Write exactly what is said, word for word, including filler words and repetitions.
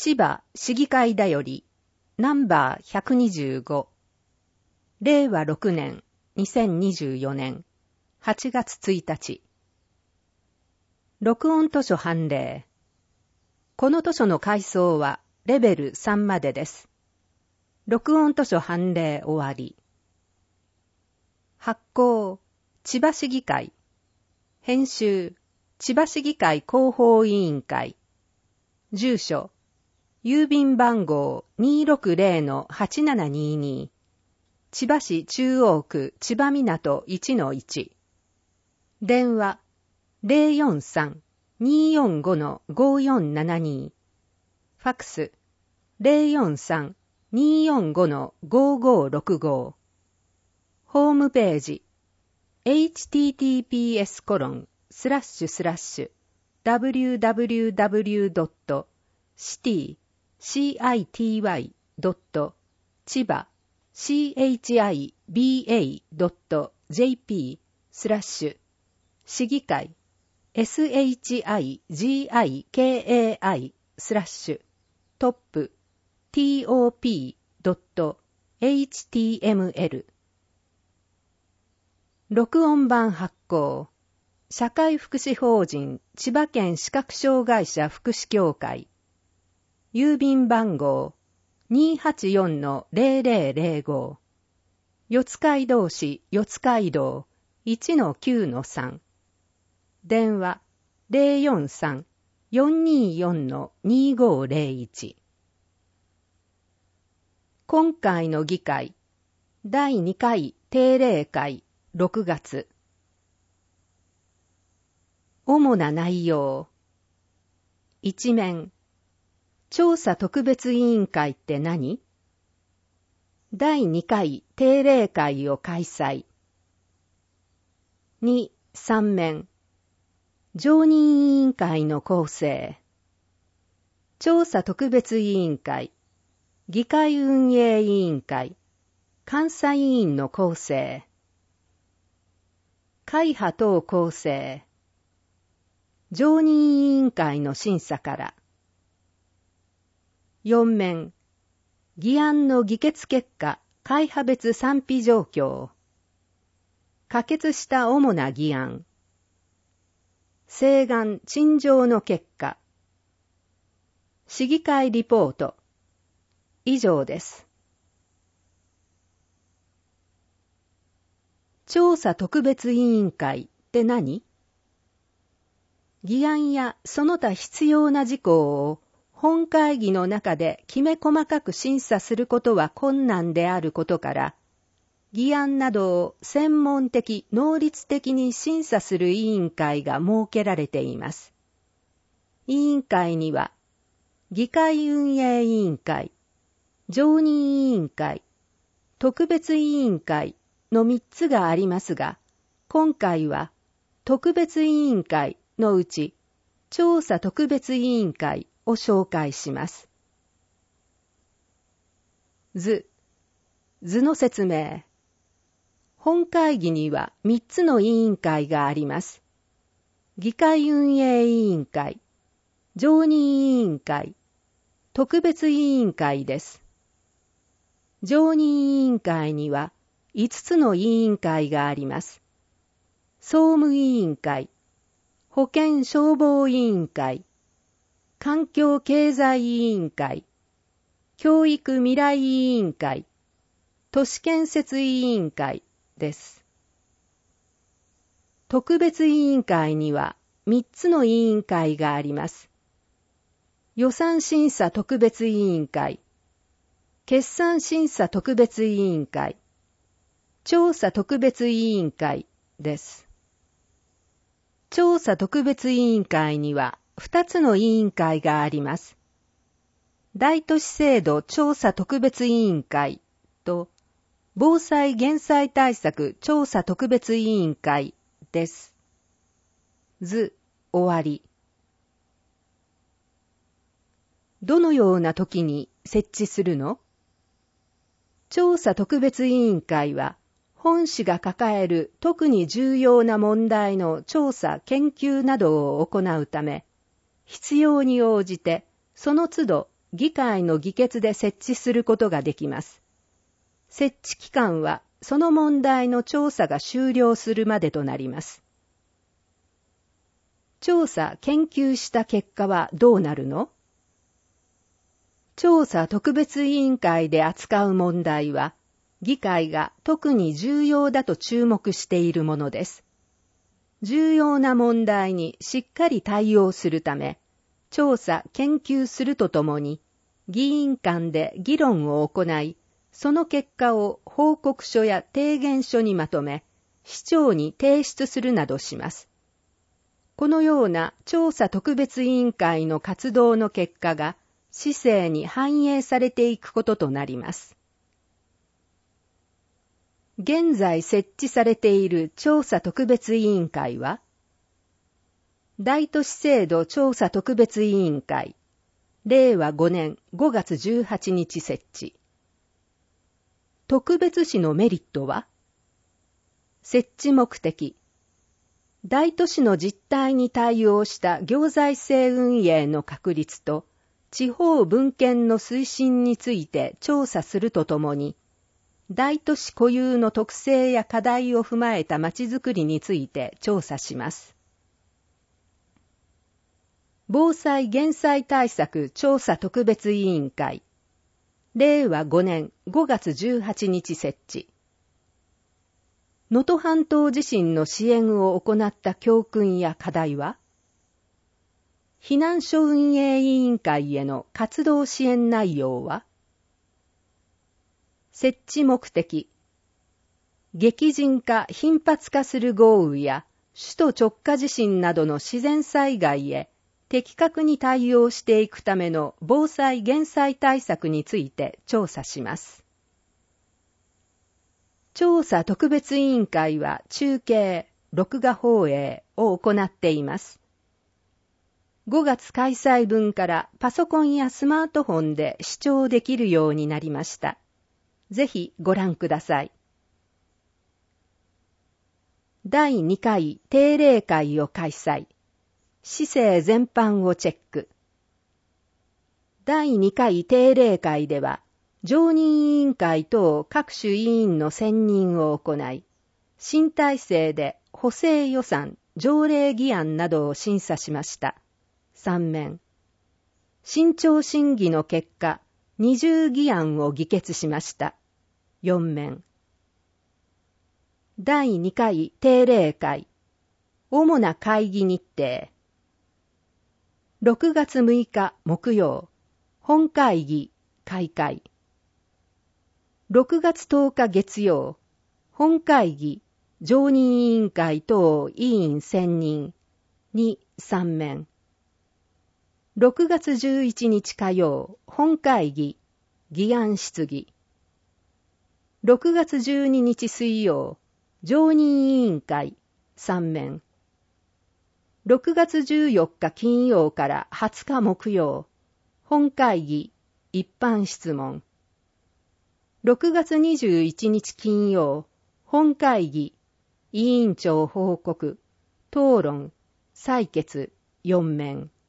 千葉市議会だよりナンバーひゃくにじゅうご、れいわろくねんにせんにじゅうよねんはちがつついたち。録音図書判例。この図書の階層はレベルさんまでです。録音図書判例終わり。発行、千葉市議会。編集、千葉市議会広報委員会。住所、郵便番号 にーろくぜろのはちななにーにー。千葉市中央区千葉港 いちのいち。電話 ゼロよんさん にーよんご ごーよんななにー。ファックス ゼロよんさん にーよんご ごーごーろくご。ホームページ エイチティーティーピーエスコロンスラッシュスラッシュダブリューダブリューダブリュードットシティシーアイティーワイドット千葉 シーエイチアイビーエードットジェーピー スラッシュ市議会 エスエイチアイジーアイケーエーアイ スラッシュトップ ティーオーピードットエイチティーエムエル。 録音版発行、社会福祉法人千葉県視覚障害者福祉協会。郵便番号 にーはちよんのぜろぜろぜろご。四街道市四街道 いちのきゅうのさん。電話 ゼロよんさん よんにーよんのにーごーぜろいち。今回の議会だいにかい定例会ろくがつ。主な内容。一面、調査特別委員会って何？だいにかい定例会を開催。に、三面、常任委員会の構成。調査特別委員会、議会運営委員会、監査委員の構成。会派等構成。常任委員会の審査から。四面、議案の議決結果、会派別賛否状況。可決した主な議案。請願陳情の結果。市議会リポート。以上です。調査特別委員会って何？議案やその他必要な事項を本会議の中できめ細かく審査することは困難であることから、議案などを専門的・能率的に審査する委員会が設けられています。委員会には、議会運営委員会、常任委員会、特別委員会のみっつがありますが、今回は特別委員会のうち調査特別委員会を紹介します。図、図の説明。本会議にはみっつの委員会があります。議会運営委員会、常任委員会、特別委員会です。常任委員会にはいつつの委員会があります。総務委員会、保健消防委員会、環境経済委員会、教育未来委員会、都市建設委員会です。特別委員会にはみっつの委員会があります。予算審査特別委員会、決算審査特別委員会、調査特別委員会です。調査特別委員会にはふたつの委員会があります。大都市制度調査特別委員会と防災減災対策調査特別委員会です。図、終わり。どのような時に設置するの？調査特別委員会は、本市が抱える特に重要な問題の調査・研究などを行うため、必要に応じて、その都度議会の議決で設置することができます。設置期間はその問題の調査が終了するまでとなります。調査・研究した結果はどうなるの？調査特別委員会で扱う問題は、議会が特に重要だと注目しているものです。重要な問題にしっかり対応するため、調査・研究するとともに、議員間で議論を行い、その結果を報告書や提言書にまとめ、市長に提出するなどします。このような調査特別委員会の活動の結果が、市政に反映されていくこととなります。現在設置されている調査特別委員会は、大都市制度調査特別委員会、れいわごねんごがつじゅうはちにち設置。特別市のメリットは、設置目的、大都市の実態に対応した行財政運営の確立と、地方分権の推進について調査するとともに、大都市固有の特性や課題を踏まえたまちづくりについて調査します。防災減災対策調査特別委員会、れいわごねんごがつじゅうはちにち設置。能登半島地震の支援を行った教訓や課題は、避難所運営委員会への活動支援内容は、設置目的、激甚化頻発化する豪雨や首都直下地震などの自然災害へ的確に対応していくための防災減災対策について調査します。調査特別委員会は中継、録画放映を行っています。ごがつ開催分からパソコンやスマートフォンで視聴できるようになりました。ぜひご覧ください。だいにかい定例会を開催。市政全般をチェック。だいにかい定例会では、常任委員会等各種委員の選任を行い、新体制で補正予算、条例議案などを審査しました。さんめん。慎重審議の結果、にじゅう議案を議決しました。よんめん。だいにかい定例会、主な会議日程。ろくがつむいか木曜、本会議開会。ろくがつとおか月曜、本会議常任委員会等委員選任に、さんめん。ろくがつじゅういちにち火曜、本会議議案質疑。ろくがつじゅうににち水曜、常任委員会さんめん。ろくがつじゅうよっか金曜からはつか木曜、本会議一般質問。ろくがつにじゅういちにち金曜、本会議委員長報告、討論、採決よんめん。